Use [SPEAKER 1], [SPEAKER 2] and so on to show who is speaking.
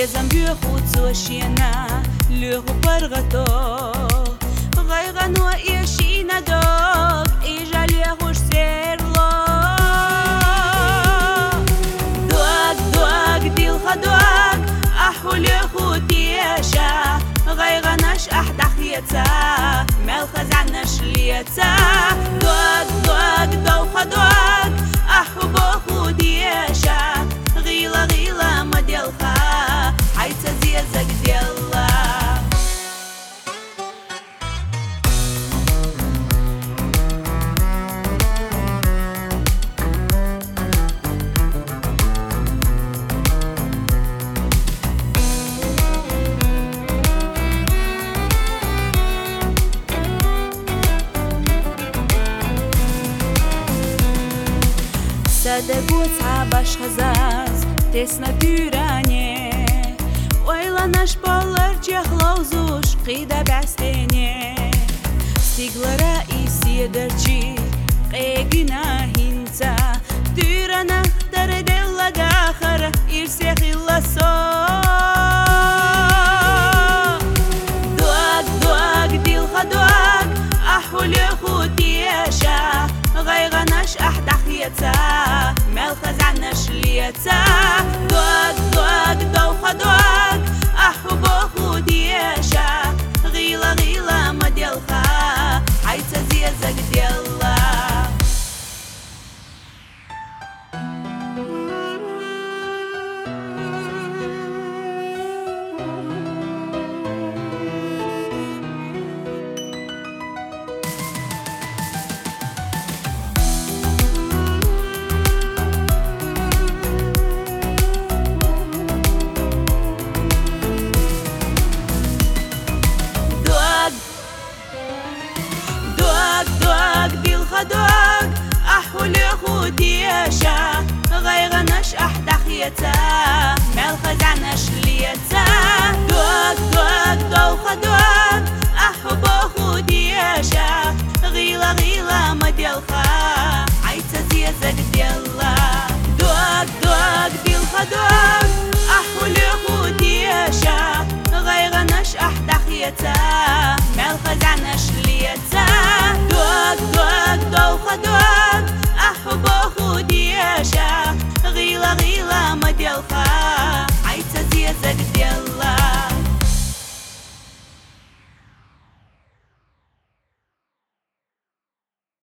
[SPEAKER 1] يزنبيو خوتو شينا لوغ برغتو غيغنو يشينا دوغ إيجا ليغوش سيرلو دوغ دوغ ديل خدوغ أحو ليغو ديشا غيغناش أحد خيتا ملخز عناش ليتا دوغ دوغ دو خدوغ أحو بوخو ديشا غيلا غيلا مديلخا حيث زيزك ديلا Sadegu cabaş hazaz tesna dürane Oyla naş ballar cehlavzuş qida bastene Siglara isiyadarci qegina hinta Dürana dardella dakhara irsek illa so Duag duag dil khaduag ahul khutiyasha غيغناش أحد حيتا ملخز عناش ليتا دوغ دوغ دوخ دوغ أحبو خوديشا غيلا غيلا مديلخا حيتا زيزك ديلا دوغ أحو ليغو ديشا غيغناش أحد حيتا